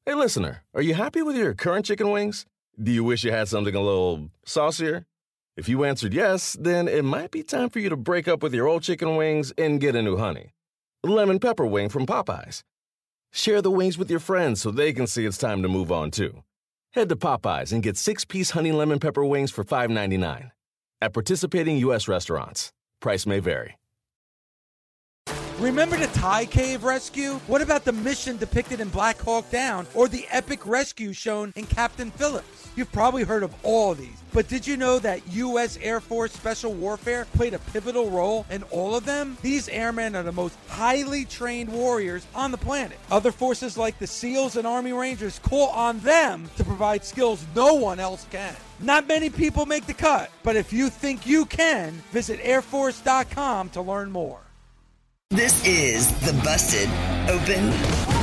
Hey, listener, are you happy with your current chicken wings? Do you wish you had something a little saucier? If you answered yes, then it might be time for you to break up with your old chicken wings and get a new honey. Lemon pepper wing from Popeyes. Share the wings with your friends so they can see it's time to move on, too. Head to Popeyes and get 6-piece honey lemon pepper wings for $5.99. At participating U.S. restaurants. Price may vary. Remember the Thai cave rescue? What about the mission depicted in Black Hawk Down or the epic rescue shown in Captain Phillips? You've probably heard of all these, but did you know that U.S. Air Force Special Warfare played a pivotal role in all of them? These airmen are the most highly trained warriors on the planet. Other forces like the SEALs and Army Rangers call on them to provide skills no one else can. Not many people make the cut, but if you think you can, visit airforce.com to learn more. This is the Busted Open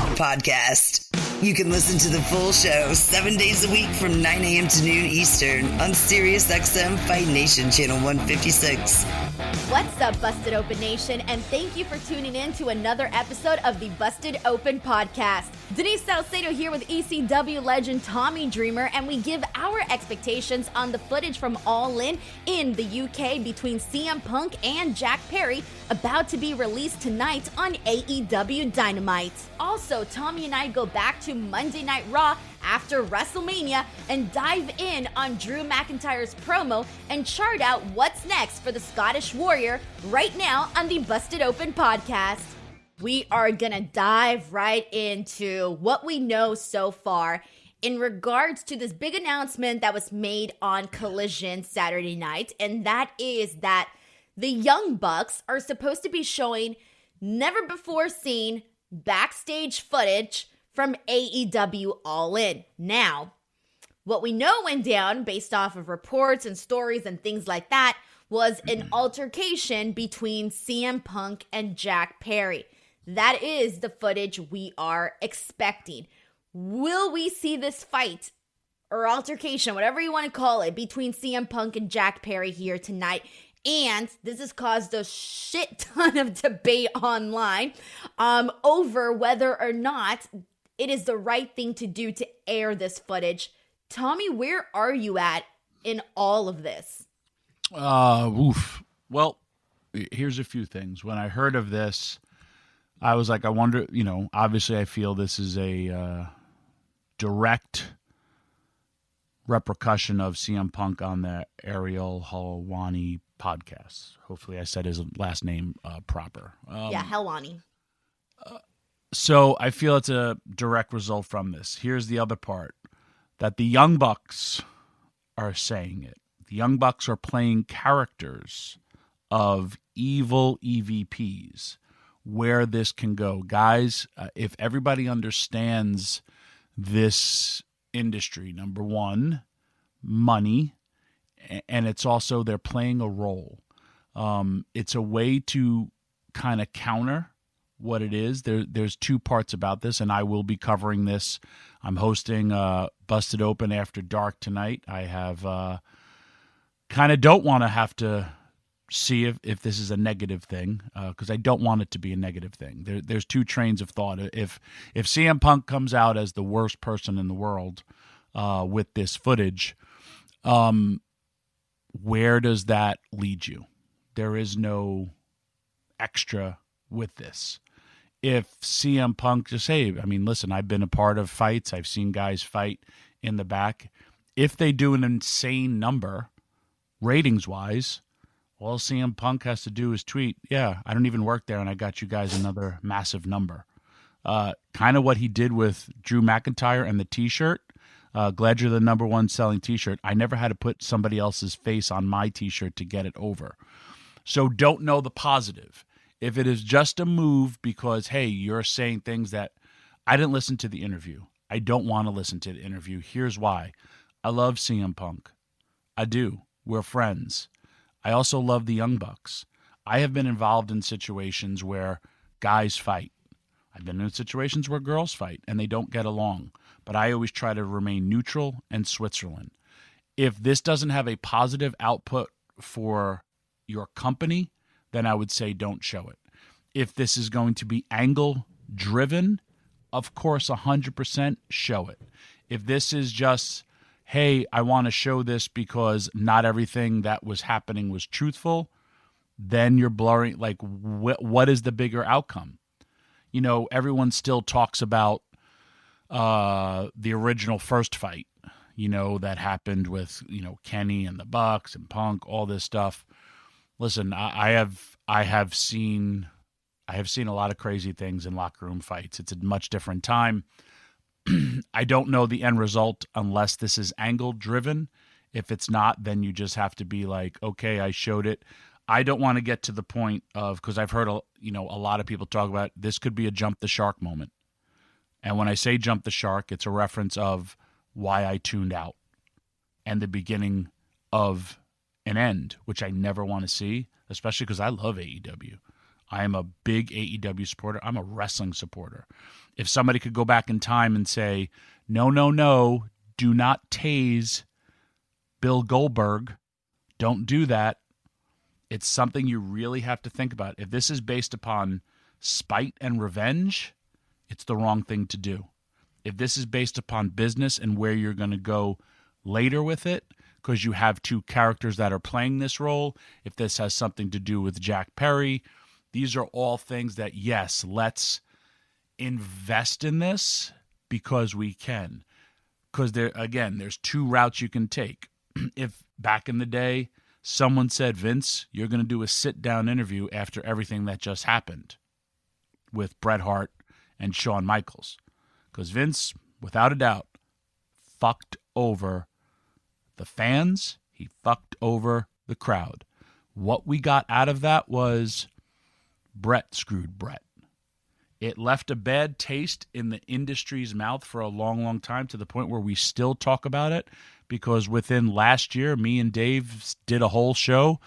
Podcast. You can listen to the full show 7 days a week from 9 a.m. to noon Eastern on SiriusXM Fight Nation Channel 156. What's up, Busted Open Nation, and thank you for tuning in to another episode of the Busted Open Podcast. Denise Salcedo here with ECW legend Tommy Dreamer, and we give our expectations on the footage from All In the UK between CM Punk and Jack Perry, about to be released tonight on AEW Dynamite. Also, Tommy and I go back to Monday Night Raw after WrestleMania and dive in on Drew McIntyre's promo and chart out what's next for the Scottish Warrior right now on the Busted Open Podcast. We are gonna dive right into what we know so far in regards to this big announcement that was made on Collision Saturday night, and that is that the Young Bucks are supposed to be showing never before seen backstage footage from AEW All In. Now, what we know went down based off of reports and stories and things like that was an altercation between CM Punk and Jack Perry. That is the footage we are expecting. Will we see this fight or altercation, whatever you want to call it, between CM Punk and Jack Perry here tonight? And this has caused a shit ton of debate online over whether or not it is the right thing to do to air this footage. Tommy, where are you at in all of this? Well, here's a few things. When I heard of this, I was like, I wonder, obviously I feel this is a direct repercussion of CM Punk on the Ariel Helwani podcast. Hopefully I said his last name proper. Helwani. So I feel it's a direct result from this. Here's the other part, that the Young Bucks are saying it. The Young Bucks are playing characters of evil EVPs, where this can go. Guys, if everybody understands this industry, number one, money, and it's also they're playing a role. It's a way to kind of counter what it is. There's two parts about this, and I will be covering this. I'm hosting Busted Open After Dark tonight. I have kind of don't want to have to see if this is a negative thing, because I don't want it to be a negative thing. There's two trains of thought. If CM Punk comes out as the worst person in the world with this footage, where does that lead you? There is no extra with this. If CM Punk just listen, I've been a part of fights. I've seen guys fight in the back. If they do an insane number, ratings-wise, all CM Punk has to do is tweet, yeah, I don't even work there, and I got you guys another massive number. Kind of what he did with Drew McIntyre and the T-shirt. Glad you're the number one selling T-shirt. I never had to put somebody else's face on my T-shirt to get it over. So don't know the positive. If it is just a move because, hey, you're saying things that I didn't listen to the interview. I don't want to listen to the interview. Here's why. I love CM Punk. I do. We're friends. I also love the Young Bucks. I have been involved in situations where guys fight. I've been in situations where girls fight and they don't get along. But I always try to remain neutral and Switzerland. If this doesn't have a positive output for your company, then I would say don't show it. If this is going to be angle-driven, of course, 100% show it. If this is just, hey, I want to show this because not everything that was happening was truthful, then you're blurring, like, what is the bigger outcome? You know, everyone still talks about the original first fight, you know, that happened with, you know, Kenny and the Bucks and Punk, all this stuff. Listen, I have seen a lot of crazy things in locker room fights. It's a much different time. I don't know the end result unless this is angle driven. If it's not, then you just have to be like, okay, I showed it. I don't want to get to the point of, because I've heard a lot of people talk about this could be a jump the shark moment. And when I say jump the shark, it's a reference of why I tuned out and the beginning of an end, which I never want to see, especially because I love AEW. I am a big AEW supporter. I'm a wrestling supporter. If somebody could go back in time and say, no, do not tase Bill Goldberg, don't do that, it's something you really have to think about. If this is based upon spite and revenge, it's the wrong thing to do. If this is based upon business and where you're going to go later with it, because you have two characters that are playing this role, if this has something to do with Jack Perry, these are all things that, yes, let's invest in this because we can. Because there's two routes you can take. If back in the day, someone said, Vince, you're going to do a sit-down interview after everything that just happened with Bret Hart and Shawn Michaels. Because Vince, without a doubt, fucked over the fans. He fucked over the crowd. What we got out of that was Bret screwed Bret. It left a bad taste in the industry's mouth for a long, long time, to the point where we still talk about it, because within last year, me and Dave did a whole show.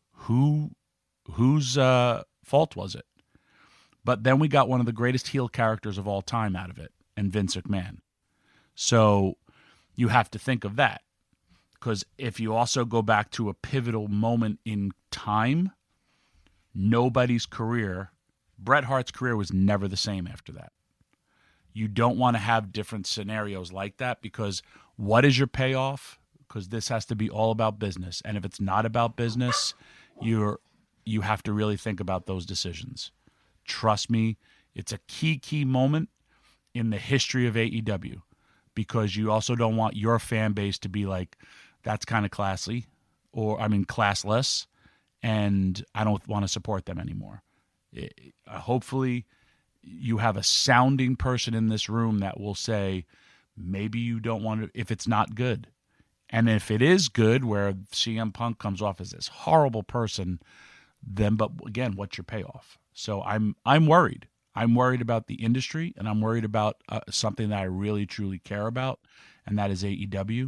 Whose fault was it? But then we got one of the greatest heel characters of all time out of it, and Vince McMahon. So you have to think of that. Because if you also go back to a pivotal moment in time, nobody's career, Bret Hart's career was never the same after that. You don't want to have different scenarios like that, because what is your payoff? Because this has to be all about business. And if it's not about business, you have to really think about those decisions. Trust me, it's a key moment in the history of AEW, because you also don't want your fan base to be like, that's kind of classless, and I don't want to support them anymore. Hopefully you have a sounding person in this room that will say, maybe you don't want to, if it's not good. And if it is good, where CM Punk comes off as this horrible person, then, but again, what's your payoff? So I'm worried. I'm worried about the industry, and I'm worried about something that I really, truly care about, and that is AEW.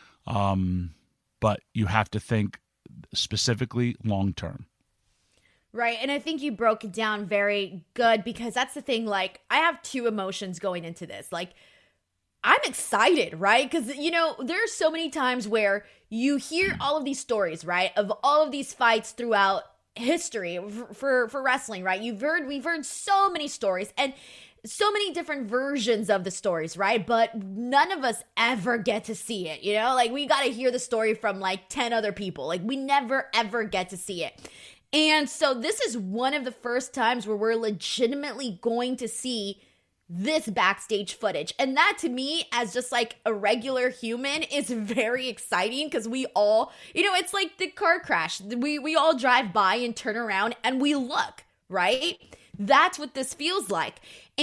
But you have to think specifically long-term. Right, and I think you broke it down very good, because that's the thing, like, I have two emotions going into this. Like, I'm excited, right? Because, you know, there are so many times where you hear all of these stories, right, of all of these fights throughout history for wrestling, right? We've heard so many stories and so many different versions of the stories, right? But none of us ever get to see it, you know? Like, we got to hear the story from like 10 other people. Like, we never ever get to see it. And so this is one of the first times where we're legitimately going to see this backstage footage. And that, to me, as just like a regular human, is very exciting, because we all, you know, it's like the car crash. We all drive by and turn around and we look, right? That's what this feels like.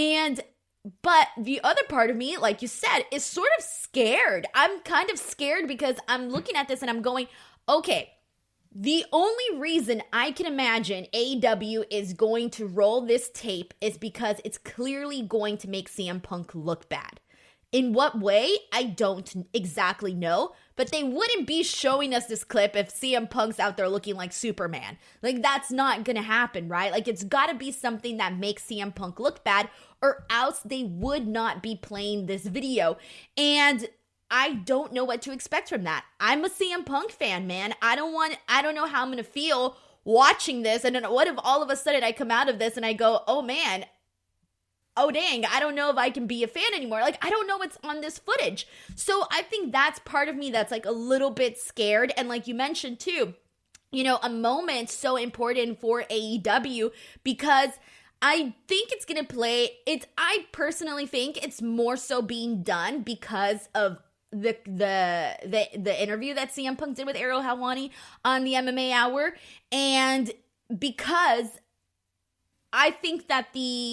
But the other part of me, like you said, is sort of scared. I'm kind of scared, because I'm looking at this and I'm going, okay, the only reason I can imagine AEW is going to roll this tape is because it's clearly going to make CM Punk look bad. In what way? I don't exactly know, but they wouldn't be showing us this clip if CM Punk's out there looking like Superman. Like, that's not gonna happen, right? Like, it's gotta be something that makes CM Punk look bad, or else they would not be playing this video. And I don't know what to expect from that. I'm a CM Punk fan, man. I don't know how I'm going to feel watching this. And then what if all of a sudden I come out of this and I go, oh man, oh dang, I don't know if I can be a fan anymore. Like, I don't know what's on this footage. So I think that's part of me that's like a little bit scared. And like you mentioned too, you know, a moment so important for AEW, because I think it's going to play, I personally think it's more so being done because of the interview that CM Punk did with Ariel Helwani on the MMA Hour, and because I think that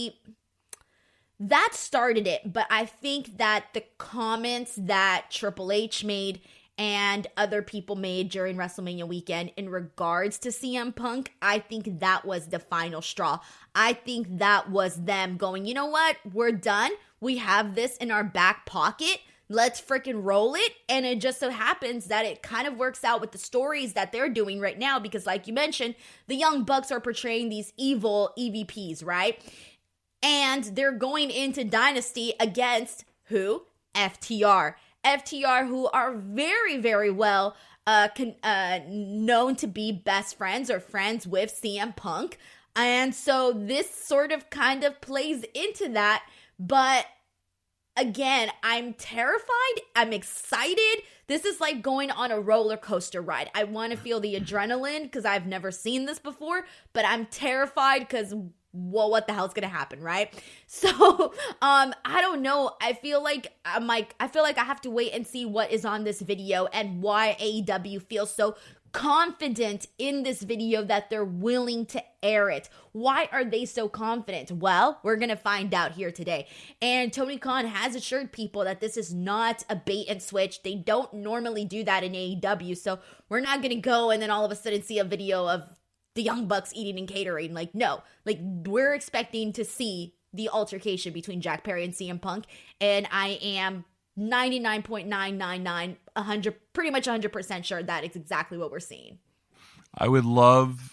that started it, but I think that the comments that Triple H made and other people made during WrestleMania weekend in regards to CM Punk, I think that was the final straw. I think that was them going, you know what? We're done. We have this in our back pocket. Let's freaking roll it. And it just so happens that it kind of works out with the stories that they're doing right now, because like you mentioned, the Young Bucks are portraying these evil EVPs, right? And they're going into Dynasty against who? FTR. FTR, who are very, very well known to be best friends or friends with CM Punk. And so this sort of kind of plays into that. But again, I'm terrified. I'm excited. This is like going on a roller coaster ride. I want to feel the adrenaline because I've never seen this before, but I'm terrified because, well, what the hell's gonna happen, right? So, I don't know. I feel like I have to wait and see what is on this video and why AEW feels so confident in this video that they're willing to air it. Why are they so confident? Well, we're gonna find out here today. And Tony Khan has assured people that this is not a bait and switch. They don't normally do that in AEW, so we're not gonna go and then all of a sudden see a video of the Young Bucks eating and catering. Like, no. Like, we're expecting to see the altercation between Jack Perry and CM Punk, and I am 99.999, 100% sure that is exactly what we're seeing. I would love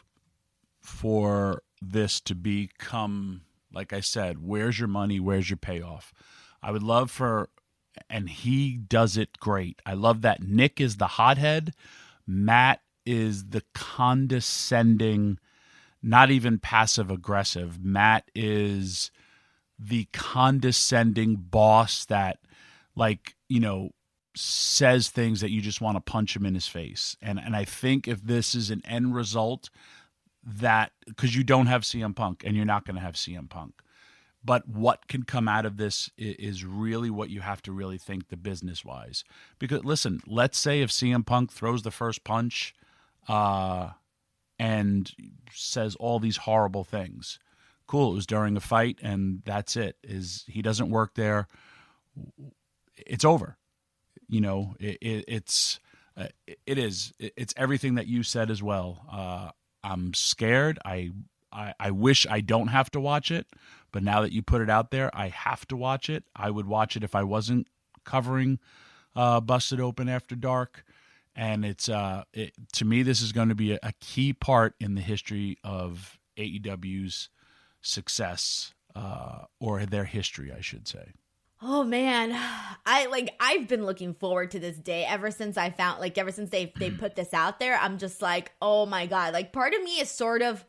for this to become, like I said, where's your money, where's your payoff? I would love for, and he does it great. I love that Nick is the hothead, Matt is the condescending, not even passive aggressive. Matt is the condescending boss that, like, you know, says things that you just want to punch him in his face. And I think if this is an end result, that, because you don't have CM Punk and you're not going to have CM Punk, but what can come out of this is really what you have to really think the business wise. Because listen, let's say if CM Punk throws the first punch and says all these horrible things. Cool, it was during a fight, and that's it. He doesn't work there. It's over. You know, it's everything that you said as well. I'm scared. I wish I don't have to watch it, but now that you put it out there, I have to watch it. I would watch it if I wasn't covering Busted Open After Dark. And to me, this is going to be a key part in the history of AEW's success, or their history, I should say. Oh man, I've been looking forward to this day ever since they put this out there. I'm just like, oh my God. Like, part of me is sort of,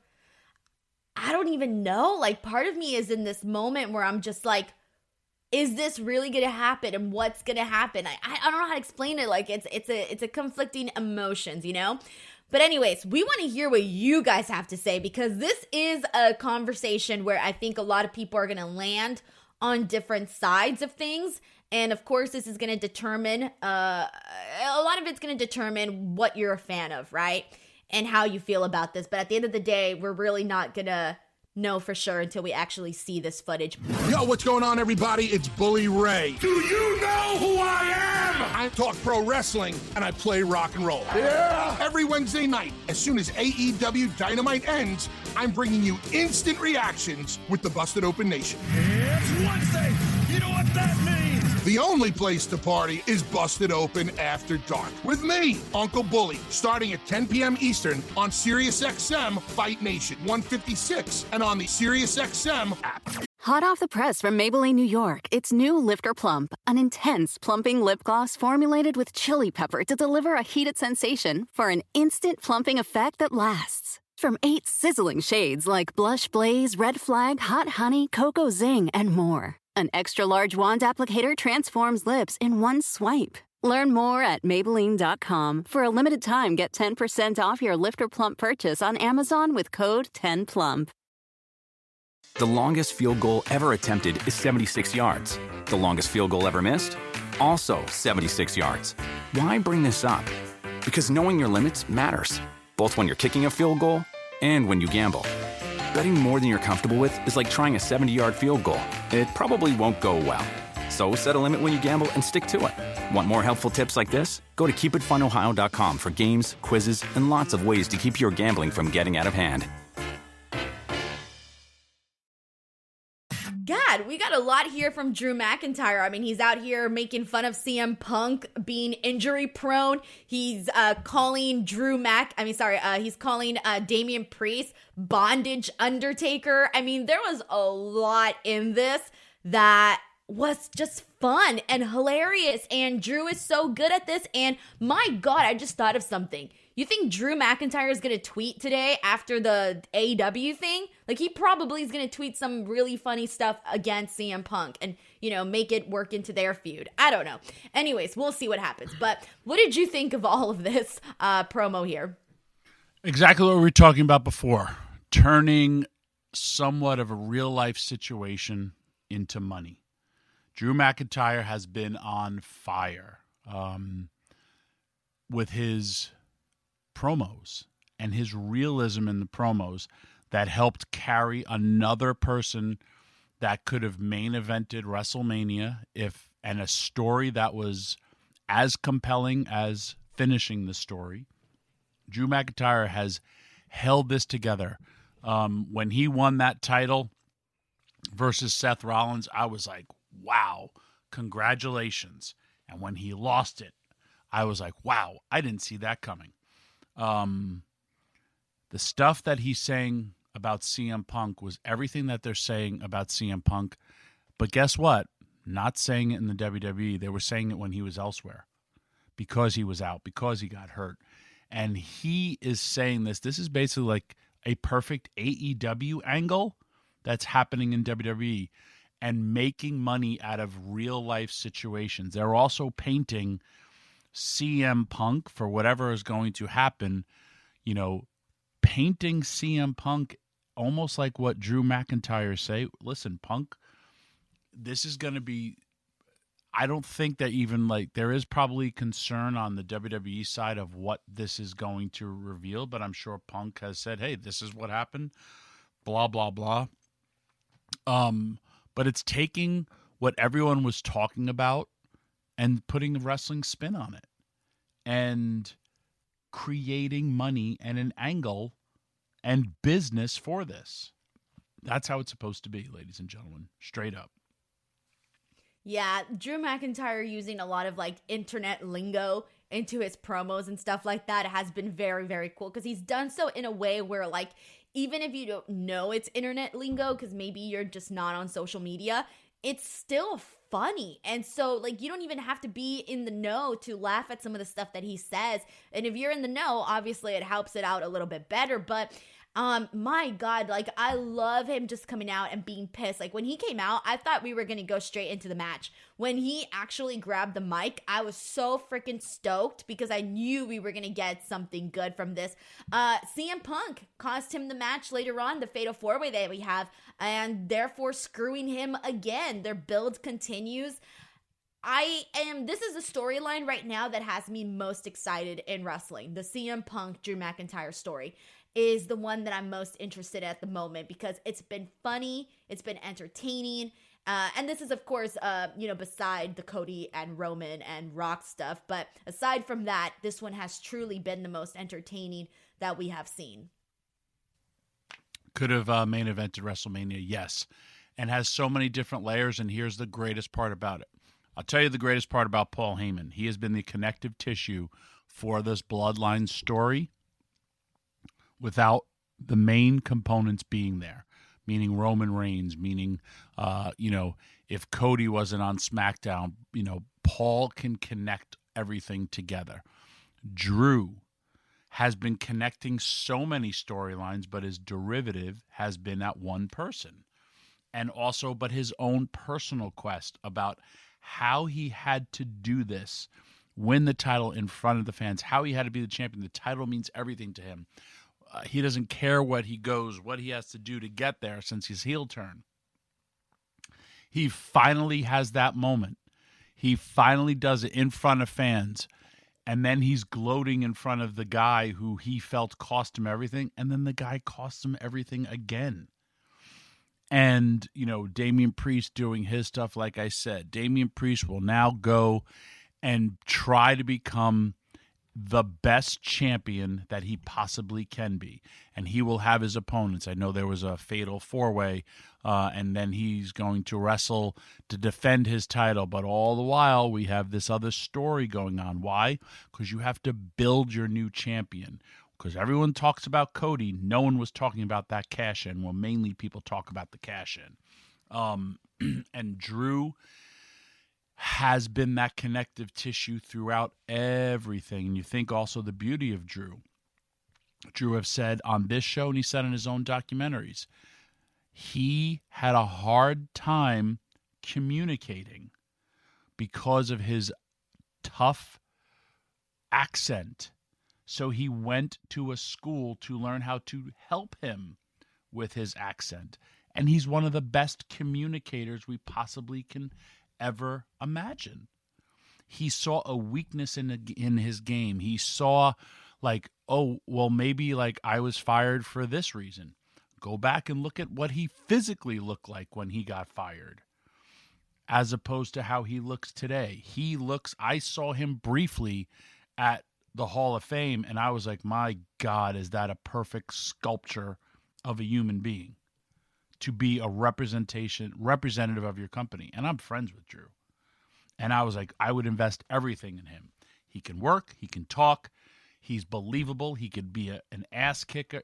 I don't even know. Like, part of me is in this moment where I'm just like, is this really going to happen? And what's going to happen? I don't know how to explain it. Like, it's a conflicting emotions, you know? But anyways, we want to hear what you guys have to say, because this is a conversation where I think a lot of people are going to land on different sides of things. And of course, this is going to determine, a lot of it's going to determine what you're a fan of, right? And how you feel about this. But at the end of the day, we're really not going to know for sure until we actually see this footage. Yo, what's going on, everybody? It's Bully Ray. Do you know who I am? I talk pro wrestling, and I play rock and roll. Yeah! Every Wednesday night, as soon as AEW Dynamite ends, I'm bringing you instant reactions with the Busted Open Nation. It's Wednesday. You know what that means? The only place to party is Busted Open After Dark. With me, Uncle Bully, starting at 10 p.m. Eastern on SiriusXM Fight Nation 156 and on the SiriusXM app. Hot off the press from Maybelline, New York, it's new Lifter Plump, an intense plumping lip gloss formulated with chili pepper to deliver a heated sensation for an instant plumping effect that lasts. From 8 sizzling shades like Blush Blaze, Red Flag, Hot Honey, Cocoa Zing, and more. An extra-large wand applicator transforms lips in one swipe. Learn more at Maybelline.com. For a limited time, get 10% off your Lift or Plump purchase on Amazon with code 10PLUMP. The longest field goal ever attempted is 76 yards. The longest field goal ever missed? Also 76 yards. Why bring this up? Because knowing your limits matters, both when you're kicking a field goal and when you gamble. Betting more than you're comfortable with is like trying a 70-yard field goal. It probably won't go well. So set a limit when you gamble and stick to it. Want more helpful tips like this? Go to keepitfunohio.com for games, quizzes, and lots of ways to keep your gambling from getting out of hand. God, we got a lot here from Drew McIntyre. I mean, he's out here making fun of CM Punk being injury prone. He's calling he's calling Damian Priest bondage Undertaker. I mean, there was a lot in this that was just fun and hilarious, and Drew is so good at this. And my God, I just thought of something. You think Drew McIntyre is going to tweet today after the AEW thing? Like, he probably is going to tweet some really funny stuff against CM Punk and, you know, make it work into their feud. I don't know. Anyways, we'll see what happens. But what did you think of all of this promo here? Exactly what we were talking about before. Turning somewhat of a real-life situation into money. Drew McIntyre has been on fire with his promos and his realism in the promos that helped carry another person that could have main evented WrestleMania and a story that was as compelling as finishing the story. Drew McIntyre has held this together. When he won that title versus Seth Rollins, I was like, wow, congratulations. And when he lost it, I was like, wow, I didn't see that coming. The stuff that he's saying about CM Punk was everything that they're saying about CM Punk. But guess what? Not saying it in the WWE. They were saying it when he was elsewhere because he was out, because he got hurt. And he is saying this. This is basically like a perfect AEW angle that's happening in WWE and making money out of real-life situations. They're also painting CM Punk for whatever is going to happen, you know, painting CM Punk almost like what Drew McIntyre say. Listen, Punk, this is going to be, I don't think that even like there is probably concern on the WWE side of what this is going to reveal, but I'm sure Punk has said, hey, this is what happened, blah, blah, blah. But it's taking what everyone was talking about and putting the wrestling spin on it and creating money and an angle and business for this. That's how it's supposed to be, ladies and gentlemen, straight up. Yeah, Drew McIntyre using a lot of like internet lingo into his promos and stuff like that has been very, very cool because he's done so in a way where like, even if you don't know it's internet lingo, because maybe you're just not on social media, it's still funny. And so, like, you don't even have to be in the know to laugh at some of the stuff that he says. And if you're in the know, obviously it helps it out a little bit better. But my God, like, I love him just coming out and being pissed. Like, when he came out, I thought we were going to go straight into the match. When he actually grabbed the mic, I was so freaking stoked because I knew we were going to get something good from this. CM Punk cost him the match later on, the Fatal 4-Way that we have, and therefore screwing him again. Their build continues. This is a storyline right now that has me most excited in wrestling. The CM Punk, Drew McIntyre story is the one that I'm most interested in at the moment because it's been funny, it's been entertaining, and this is, of course, beside the Cody and Roman and Rock stuff, but aside from that, this one has truly been the most entertaining that we have seen. Could have main evented WrestleMania, yes, and has so many different layers, and here's the greatest part about it. I'll tell you the greatest part about Paul Heyman. He has been the connective tissue for this Bloodline story without the main components being there, meaning Roman Reigns, meaning, if Cody wasn't on SmackDown, Paul can connect everything together. Drew has been connecting so many storylines, but his derivative has been that one person. And also, but his own personal quest about how he had to do this, win the title in front of the fans, how he had to be the champion. The title means everything to him. He doesn't care what he has to do to get there since his heel turn. He finally has that moment. He finally does it in front of fans. And then he's gloating in front of the guy who he felt cost him everything. And then the guy costs him everything again. And, Damian Priest doing his stuff, like I said. Damian Priest will now go and try to become the best champion that he possibly can be. And he will have his opponents. I know there was a fatal four-way, and then he's going to wrestle to defend his title. But all the while, we have this other story going on. Why? Because you have to build your new champion. Because everyone talks about Cody. No one was talking about that cash-in. Well, mainly people talk about the cash-in. And Drew has been that connective tissue throughout everything. And you think also the beauty of Drew. Drew have said on this show, and he said in his own documentaries, he had a hard time communicating because of his tough accent. So he went to a school to learn how to help him with his accent. And he's one of the best communicators we possibly can ever imagine. He saw a weakness in his game. He saw maybe I was fired for this reason. Go back and look at what he physically looked like when he got fired, as opposed to how he looks today. I saw him briefly at the Hall of Fame, and I was like, my God, is that a perfect sculpture of a human being? To be a representative of your company. And I'm friends with Drew. And I was like, I would invest everything in him. He can work. He can talk. He's believable. He could be an ass kicker.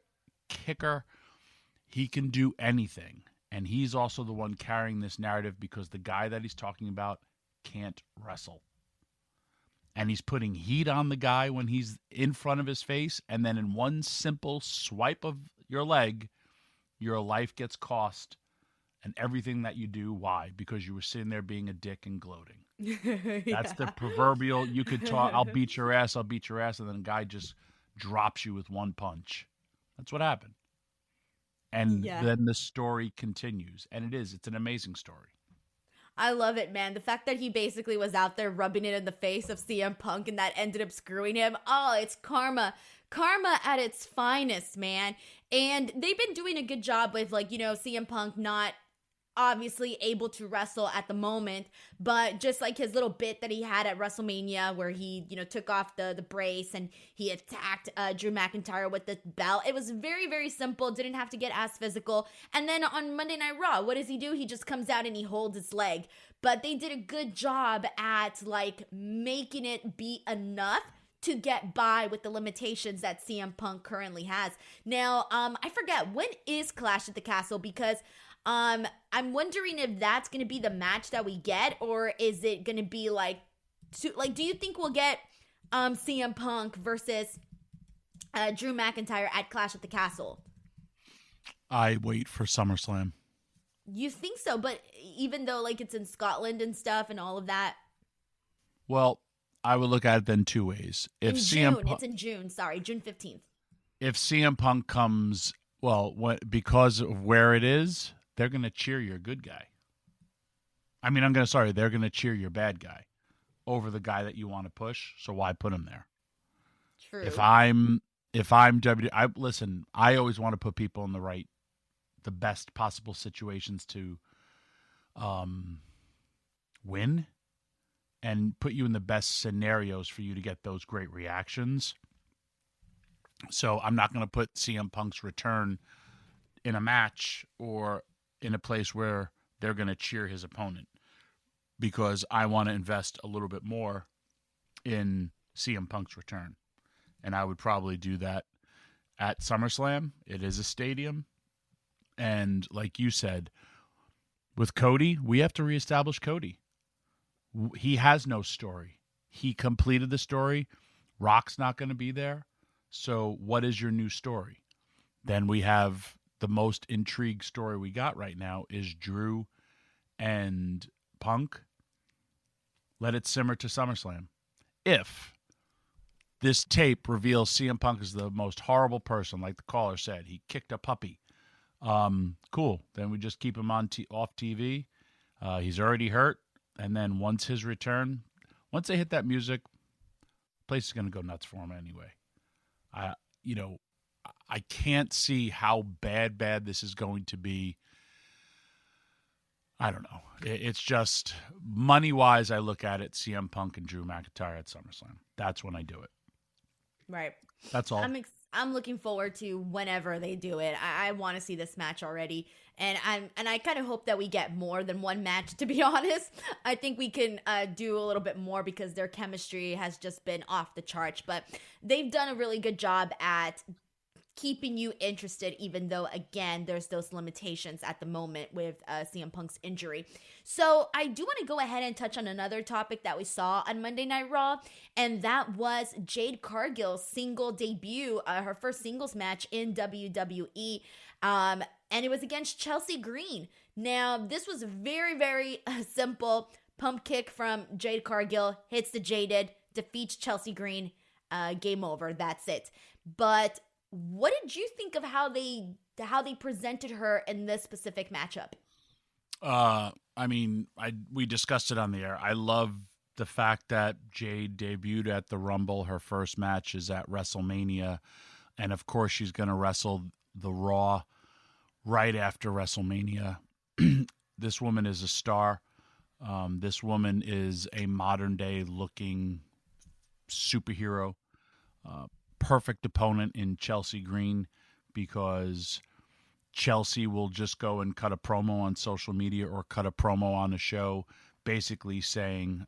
He can do anything. And he's also the one carrying this narrative because the guy that he's talking about can't wrestle. And he's putting heat on the guy when he's in front of his face. And then in one simple swipe of your leg, your life gets cost and everything that you do. Why? Because you were sitting there being a dick and gloating. That's the proverbial, you could talk, I'll beat your ass. And then a guy just drops you with one punch. That's what happened. And then the story continues. And it's an amazing story. I love it, man. The fact that he basically was out there rubbing it in the face of CM Punk and that ended up screwing him. Oh, it's karma. Karma at its finest, man. And they've been doing a good job with, CM Punk not obviously able to wrestle at the moment, but just like his little bit that he had at WrestleMania where he, took off the brace and he attacked Drew McIntyre with the belt. It was very, very simple. Didn't have to get as physical. And then on Monday Night Raw, what does he do? He just comes out and he holds his leg. But they did a good job at making it be enough to get by with the limitations that CM Punk currently has. Now, I forget, when is Clash at the Castle? Because I'm wondering if that's going to be the match that we get, or is it going to be do you think we'll get CM Punk versus Drew McIntyre at Clash at the Castle? I wait for SummerSlam. You think so? But even though it's in Scotland and stuff and all of that? Well, I would look at it then two ways. If it's in June. Sorry, June 15th. If CM Punk comes, because of where it is, they're going to cheer your good guy. They're going to cheer your bad guy over the guy that you want to push. So why put him there? True. If I'm I always want to put people in the best possible situations to win and put you in the best scenarios for you to get those great reactions. So I'm not going to put CM Punk's return in a match or in a place where they're going to cheer his opponent, because I want to invest a little bit more in CM Punk's return. And I would probably do that at SummerSlam. It is a stadium. And like you said, with Cody, we have to reestablish Cody. He has no story. He completed the story. Rock's not going to be there. So what is your new story? Then we have the most intrigued story we got right now is Drew and Punk. Let it simmer to SummerSlam. If this tape reveals CM Punk is the most horrible person, like the caller said, he kicked a puppy. Cool. Then we just keep him on off TV. He's already hurt. And then once his return, once they hit that music, place is going to go nuts for him anyway. I can't see how bad this is going to be. I don't know. It's just money-wise, I look at it, CM Punk and Drew McIntyre at SummerSlam. That's when I do it. Right. That's all. I'm looking forward to whenever they do it. I want to see this match already. And I kind of hope that we get more than one match, to be honest. I think we can do a little bit more because their chemistry has just been off the charts. But they've done a really good job at keeping you interested, even though, again, there's those limitations at the moment with CM Punk's injury. So I do want to go ahead and touch on another topic that we saw on Monday Night Raw, and that was Jade Cargill's single debut, her first singles match in WWE, and it was against Chelsea Green. Now, this was very, very simple pump kick from Jade Cargill, hits the Jaded, defeats Chelsea Green, game over, that's it. But what did you think of how they presented her in this specific matchup? We discussed it on the air. I love the fact that Jade debuted at the Rumble. Her first match is at WrestleMania. And, of course, she's going to wrestle the Raw right after WrestleMania. This woman is a star. This woman is a modern-day looking superhero. Perfect opponent in Chelsea Green because Chelsea will just go and cut a promo on social media or cut a promo on a show basically saying,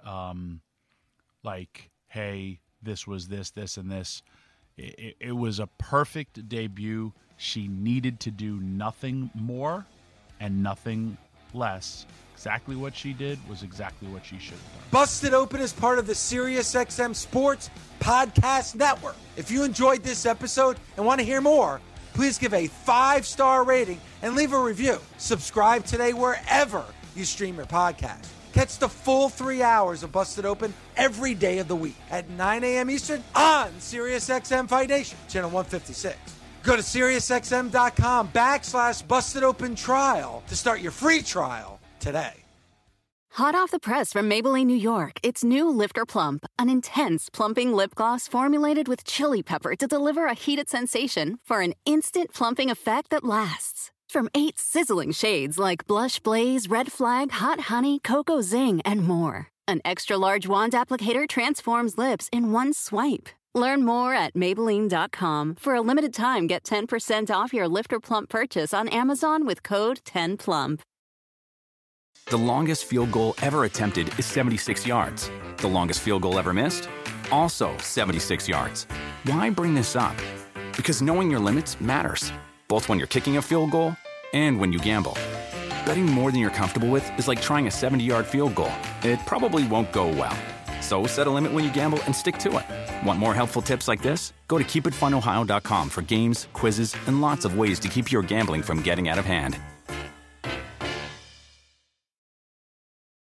hey, this was this, and this. It was a perfect debut. She needed to do nothing more and nothing less. Exactly what she did was exactly what she should have done. Busted Open is part of the SiriusXM Sports Podcast Network. If you enjoyed this episode and want to hear more, please give a 5-star rating and leave a review. Subscribe today wherever you stream your podcast. Catch the full 3 hours of Busted Open every day of the week at 9 a.m. Eastern on SiriusXM Fight Nation, channel 156. Go to SiriusXM.com/Busted Open Trial to start your free trial today. Hot off the press from Maybelline, New York, it's new Lifter Plump, an intense plumping lip gloss formulated with chili pepper to deliver a heated sensation for an instant plumping effect that lasts. From 8 sizzling shades like Blush Blaze, Red Flag, Hot Honey, Cocoa Zing, and more. An extra large wand applicator transforms lips in one swipe. Learn more at Maybelline.com. For a limited time, get 10% off your Lifter Plump purchase on Amazon with code 10PLUMP. The longest field goal ever attempted is 76 yards. The longest field goal ever missed? Also 76 yards. Why bring this up? Because knowing your limits matters, both when you're kicking a field goal and when you gamble. Betting more than you're comfortable with is like trying a 70-yard field goal. It probably won't go well. So set a limit when you gamble and stick to it. Want more helpful tips like this? Go to keepitfunohio.com for games, quizzes, and lots of ways to keep your gambling from getting out of hand.